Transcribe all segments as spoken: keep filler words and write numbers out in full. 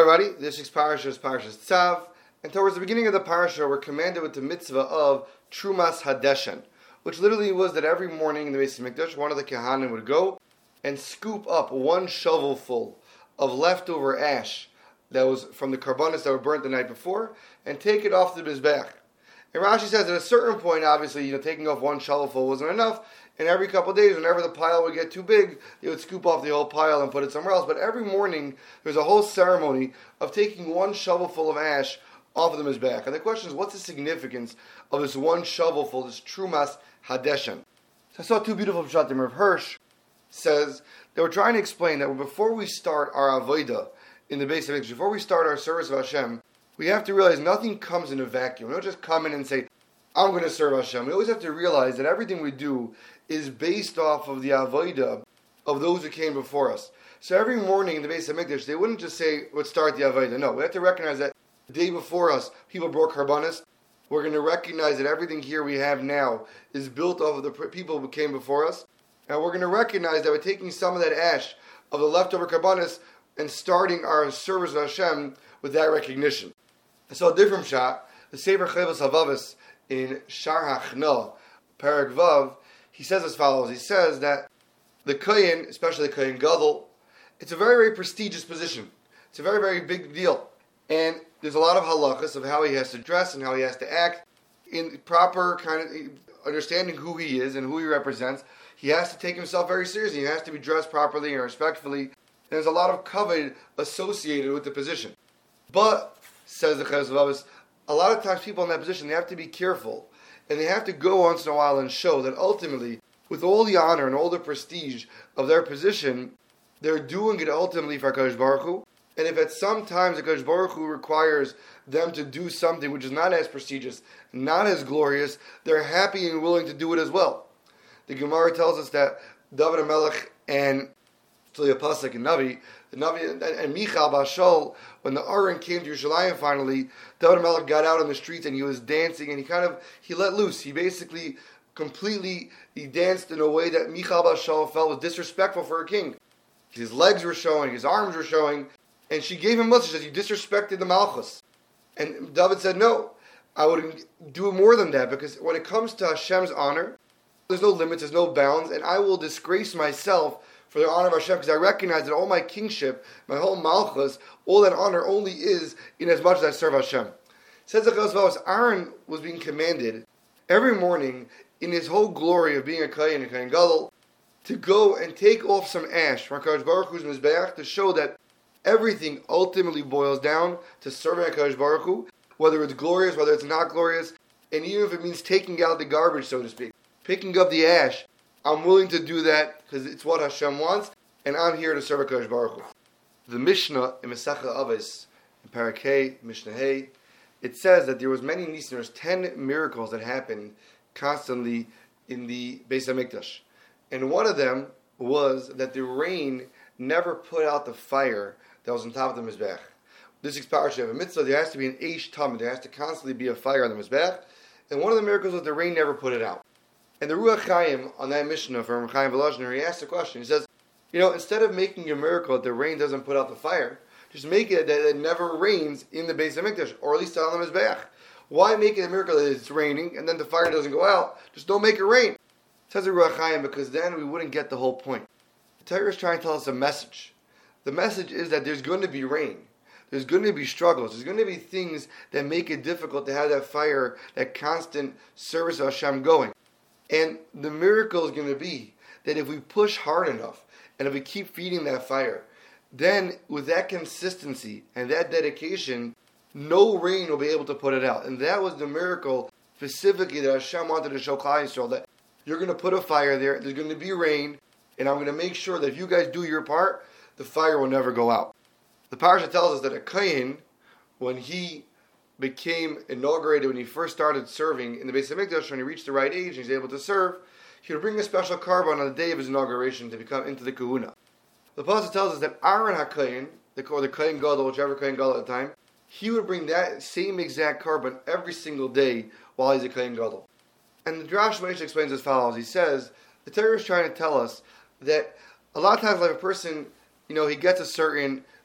Hello everybody, this week's parasha is Parashas Tzav, and towards the beginning of the parasha we're commanded with the mitzvah of Trumas Hadeshen, which literally was that every morning in the Beis Hamikdash, one of the Kehanim would go and scoop up one shovelful of leftover ash that was from the karbanos that were burnt the night before, and take it off the Mizbeach. And Rashi says at a certain point, obviously, you know, taking off one shovelful wasn't enough, and every couple of days, whenever the pile would get too big, they would scoop off the whole pile and put it somewhere else. But every morning, there's a whole ceremony of taking one shovelful of ash off of the Mizbeach. And the question is, what's the significance of this one shovelful, this Trumas Hadeshen? So I saw two beautiful pshatim. Rav Hirsch says they were trying to explain that before we start our avodah in the Beis Hamikdash, before we start our service of Hashem, we have to realize nothing comes in a vacuum. We don't just come in and say, I'm going to serve Hashem. We always have to realize that everything we do is based off of the avodah of those who came before us. So every morning in the Beis Hamikdash, they wouldn't just say, let's start the avodah. No, we have to recognize that the day before us, people brought karbanos. We're going to recognize that everything here we have now is built off of the people who came before us. And we're going to recognize that we're taking some of that ash of the leftover karbanos and starting our service of Hashem with that recognition. I saw a different shot. The Sefer Chovos HaLevavos in Shar HaChna, Perek Vav, he says as follows. He says that the Kohen, especially the Kohen Gadol, it's a very, very prestigious position. It's a very, very big deal. And there's a lot of halachas of how he has to dress and how he has to act in proper kind of understanding who he is and who he represents. He has to take himself very seriously. He has to be dressed properly and respectfully. And there's a lot of kavod associated with the position. But, says the Chovos HaLevavos, a lot of times people in that position, they have to be careful. And they have to go once in a while and show that ultimately, with all the honor and all the prestige of their position, they're doing it ultimately for HaKadosh Baruch Hu. And if at some times HaKadosh Baruch Hu requires them to do something which is not as prestigious, not as glorious, they're happy and willing to do it as well. The Gemara tells us that David HaMelech and Tzliya Pasuk and Navi, the Navi and, and Michal Bashal, when the Aron came to Yerushalayim finally, David HaMelech got out on the streets and he was dancing and he kind of, he let loose. He basically completely, he danced in a way that Michal Bashal felt was disrespectful for a king. His legs were showing, his arms were showing, and she gave him much. She said, you disrespected the Malchus. And David said, no, I would do more than that, because when it comes to Hashem's honor, there's no limits, there's no bounds, and I will disgrace myself for the honor of Hashem, because I recognize that all my kingship, my whole Malchus, all that honor only is in as much as I serve Hashem. Says the Chovos HaLevavos, Aaron was being commanded every morning in his whole glory of being a Kohen, a Kohen Gadol, to go and take off some ash from HaKadosh Baruch Hu's Mizbeach to show that everything ultimately boils down to serving HaKadosh Baruch Hu, whether it's glorious, whether it's not glorious, and even if it means taking out the garbage, so to speak, picking up the ash, I'm willing to do that because it's what Hashem wants, and I'm here to serve HaKadosh Baruch Hu. The Mishnah in Masechah Avos, in Perek Hey, Mishnah Hey, it says that there was many nisim, there's ten miracles that happened constantly in the Beis Hamikdash. And one of them was that the rain never put out the fire that was on top of the Mizbeach. This is parasha of a mitzvah, there has to be an Eish Tamid, there has to constantly be a fire on the Mizbeach. And one of the miracles was the rain never put it out. And the Ruach Chaim, on that Mishnah from Chaim Volozhiner, he asked a question. He says, you know, instead of making a miracle that the rain doesn't put out the fire, just make it that it never rains in the Beis Hamikdash, or at least on the Mizbeach. Why make it a miracle that it's raining and then the fire doesn't go out? Just don't make it rain. Says the Ruach Chaim, because then we wouldn't get the whole point. The Torah is trying to tell us a message. The message is that there's going to be rain. There's going to be struggles. There's going to be things that make it difficult to have that fire, that constant service of Hashem going. And the miracle is going to be that if we push hard enough, and if we keep feeding that fire, then with that consistency and that dedication, no rain will be able to put it out. And that was the miracle specifically that Hashem wanted to show Klal Yisrael, that you're going to put a fire there, there's going to be rain, and I'm going to make sure that if you guys do your part, the fire will never go out. The parasha tells us that a Kohen, when he became inaugurated, when he first started serving in the Beis Hamikdash, when he reached the right age and he's able to serve, he would bring a special carbon on the day of his inauguration to become into the kahuna. The pasuk tells us that Aaron HaKohen, or the Kohen Gadol, whichever Kohen Gadol at the time, he would bring that same exact carbon every single day while he's a Kohen Gadol. And the Drash Moshe explains as follows. He says, the Torah is trying to tell us that a lot of times like a person, you know, he gets a certain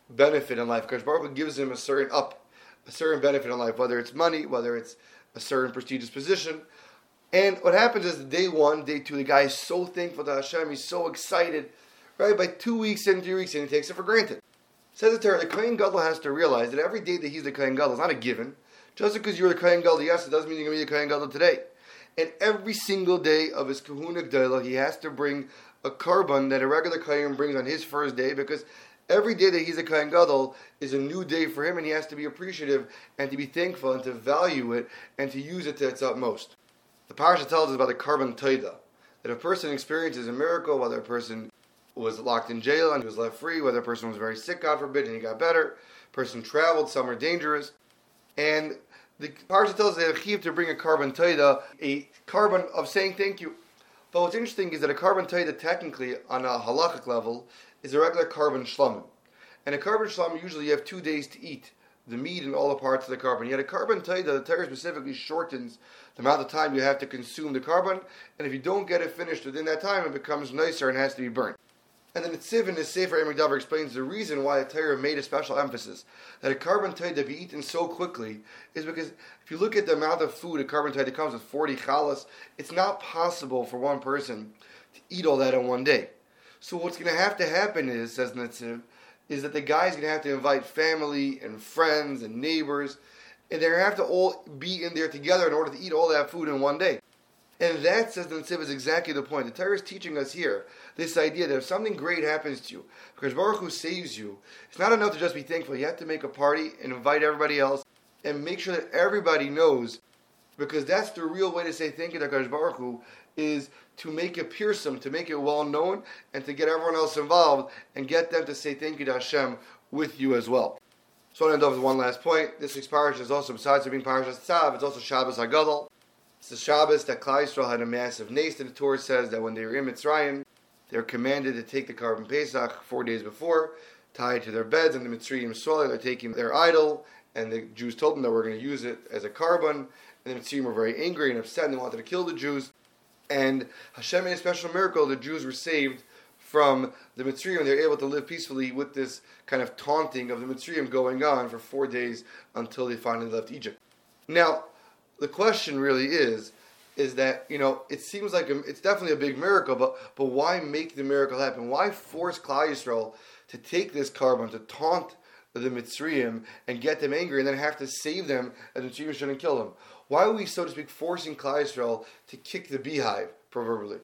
benefit in life. Because Baruch Hu gives him a certain up, a certain benefit in life, whether it's money, whether it's a certain prestigious position. And what happens is day one, day two, the guy is so thankful to Hashem, he's so excited, right? By two weeks in, three weeks in, he takes it for granted. Says the Torah, the Kohen Gadol has to realize that every day that he's the Kohen Gadol is not a given. Just because you're the Kohen Gadol yes, it doesn't mean you're going to be the Kohen Gadol today. And every single day of his Kahuna G'dayla, he has to bring a carbon that a regular Kohen brings on his first day, because every day that he's a Kohen Gadol is a new day for him, and he has to be appreciative and to be thankful and to value it and to use it to its utmost. The parasha tells us about the carbon toida, that a person experiences a miracle, whether a person was locked in jail and he was left free, whether a person was very sick, God forbid, and he got better, a person traveled, some are dangerous, and the parasha tells us that a chiv to bring a carbon toida, a carbon of saying thank you. But what's interesting is that a carbon toida, technically, on a halachic level, is a regular carbon shlamim. And a carbon shlamim, usually you have two days to eat the meat and all the parts of the carbon. Yet a carbon toida, the Torah specifically shortens the amount of time you have to consume the carbon, and if you don't get it finished within that time, it becomes nicer and has to be burnt. And then the Tziv in his Sefer Emek Davar explains the reason why the Torah made a special emphasis that a carbon toida be eaten so quickly is because if you look at the amount of food a carbon toida comes with, forty chalas, it's not possible for one person to eat all that in one day. So what's going to have to happen is, says Netziv, is that the guy's going to have to invite family and friends and neighbors, and they're going to have to all be in there together in order to eat all that food in one day. And that, says the Netziv, is exactly the point. The Torah is teaching us here this idea that if something great happens to you, because Baruch Hu saves you, it's not enough to just be thankful. You have to make a party and invite everybody else and make sure that everybody knows, because that's the real way to say thank you to HaKadosh Baruch Hu, is to make it fearsome, to make it well known, and to get everyone else involved and get them to say thank you to Hashem with you as well. So I'll end off with one last point. This week's parasha is also, besides being Parashat Tzav, it's also Shabbos HaGadol. It's the Shabbos that Klal Yisrael had a massive nace, and the Torah says that when they were in Mitzrayim, they were commanded to take the carbon Pesach four days before, tie it to their beds, and the Mitzrayim saw that they're taking their idol, and the Jews told them that we're going to use it as a carbon, and the Mitzrayim were very angry and upset, and they wanted to kill the Jews, and Hashem made a special miracle. The Jews were saved from the Mitzrayim, and they were able to live peacefully with this kind of taunting of the Mitzrayim going on for four days until they finally left Egypt. Now, the question really is, is that, you know, it seems like a, it's definitely a big miracle, but but why make the miracle happen? Why force Klal Yisrael to take this carbon, to taunt the Mitzrayim and get them angry and then have to save them and the Mitzrayim shouldn't kill them? Why are we, so to speak, forcing Klal Yisrael to kick the beehive, proverbially?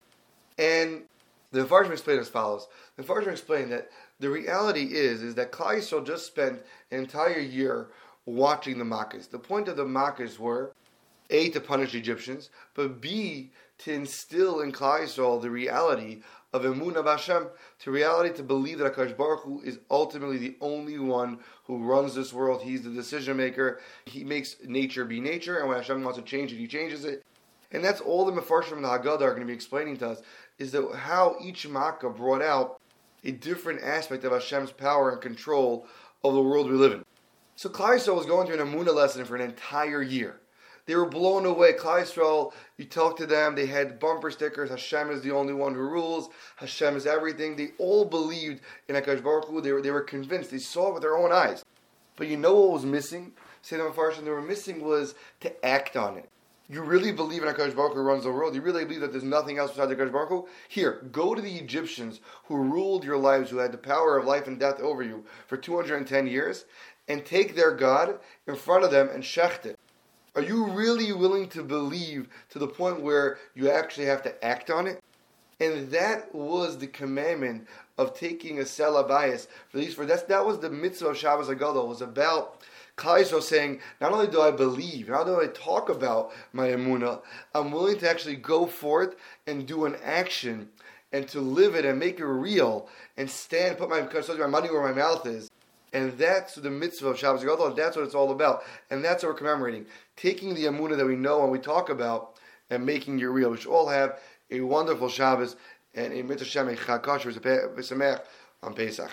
And the Mefarshim explain as follows. The Mefarshim explain that the reality is, is that Klal Yisrael just spent an entire year watching the Makkahs. The point of the Makkahs were, A, to punish Egyptians, but B, to instill in Klal Yisrael the reality of Emunah B'Hashem, to reality to believe that HaKadosh Baruch Hu is ultimately the only one who runs this world. He's the decision maker. He makes nature be nature, and when Hashem wants to change it, He changes it. And that's all the Mefarshim and the Haggadah are going to be explaining to us, is that how each Makkah brought out a different aspect of Hashem's power and control of the world we live in. So Klal Yisrael was going through an Emunah lesson for an entire year. They were blown away. Klal Yisrael, you talk to them, they had bumper stickers, Hashem is the only one who rules, Hashem is everything. They all believed in HaKadosh Baruch Hu. They were, they were convinced. They saw it with their own eyes. But you know what was missing? Say the Mefarshim, they were missing was to act on it. You really believe in HaKadosh Baruch Hu who runs the world? You really believe that there's nothing else besides HaKadosh Baruch Hu? Here, go to the Egyptians who ruled your lives, who had the power of life and death over you for two hundred ten years, and take their God in front of them and shecht it. Are you really willing to believe to the point where you actually have to act on it? And that was the commandment of taking a sela bayis. For these, for that's that was the mitzvah of Shabbos HaGadol. It was about Klal Yisrael saying, not only do I believe, not only do I talk about my emunah, I'm willing to actually go forth and do an action and to live it and make it real and stand, put my, my money where my mouth is. And that's the mitzvah of Shabbos HaGadol, and that's what it's all about. And that's what we're commemorating. Taking the emunah that we know and we talk about and making it real. We should all have a wonderful Shabbos and a mitzvah Shem, a chag kosher, on Pesach.